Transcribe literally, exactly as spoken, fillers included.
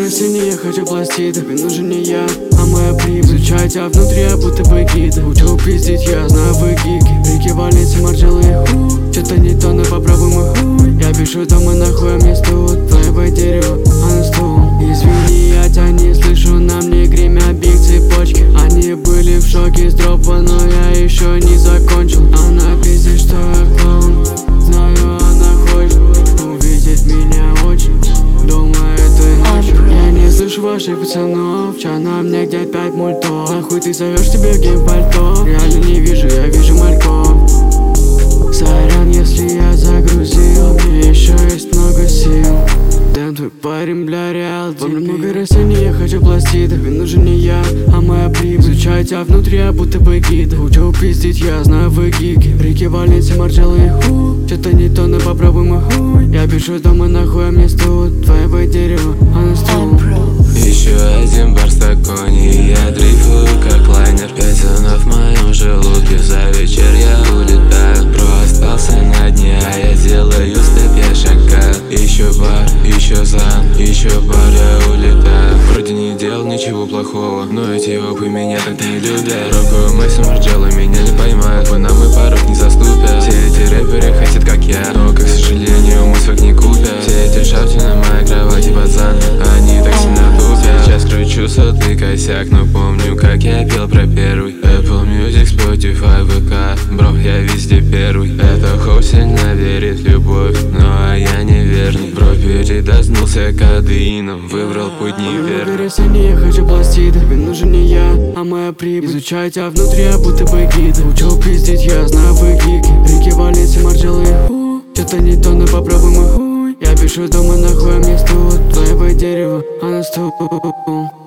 растение, я хочу пластид. Тебе нужен не я, а моя прибыль. Изучаю тебя внутри, я будто бы гид. Учу пиздить, я знаю вы гики. Рики, валицы, марджелы, ху. Что-то не то, но попробуй мой хуй. Я пишу дома, нахуй мне студ. Твоего дерева, а на стул. Извини, я тебя не слышу, на мне гремят биг цепочки. Они были в шоке с дропа, но я еще не закончил. Она пиздит, что я клоун. Знаю, она хочет увидеть меня очень. Думаю, этой ночью я не слышу ваших пацанов. Ча на мне где пять мультов. Нахуй ты зовешь тебе геймпальто? Реально не вижу, я вижу мальков. Сорян, если я загрузил. Мне еще есть много сил. Дэн, твой парень, бля, реал. Во мне много растений, я хочу пластид. Тебе нужен не я, а моя прибыль. Изучаю тебя внутри, я будто бы гид. Учу пиздить, я знаю вы гики. Рики, валицы, марджелы, ху. Что-то не то, но попробуй мой хуй. Я пишу дома, нахуй мне студ. Твоего дерева, а на стул. Еще один бар в стаконе, и я дрейфую как лайнер. Пятна в моем желудке, за вечер я улетаю. Бро остался на дне, а я делаю степ, я шагаю. Еще бар, еще зан, еще бар, я улетаю. Вроде не делал ничего плохого, но эти опы меня так не любят. Рокую Мэйси Марджелла, меня не поймают, вы на мой порог не заступят. Все эти рэперы хотят как я, но, к сожалению, мой свек не купят. Все эти шапки на моей кровати, пацаны, они так сильно тупят. Сейчас кручу сотый косяк, но помню, как я пел про первый. Apple Music, Spotify, ви ка, бро, я везде первый. Это хоу сильно верит в любовь, ну а я неверный. Бро, передознулся кодеином, выбрал путь неверный. Я хочу пластид, тебе нужен не я, а моя прибыль. Изучаю тебя внутри, я будто бы гид. Учу пиздить, я знаю вы гики. Рики, валицы, марджелы, ху. Что-то не то, но попробуй мой хуй. Я пишу дома, нахуй мне студ. Твоего дерева, а на стул.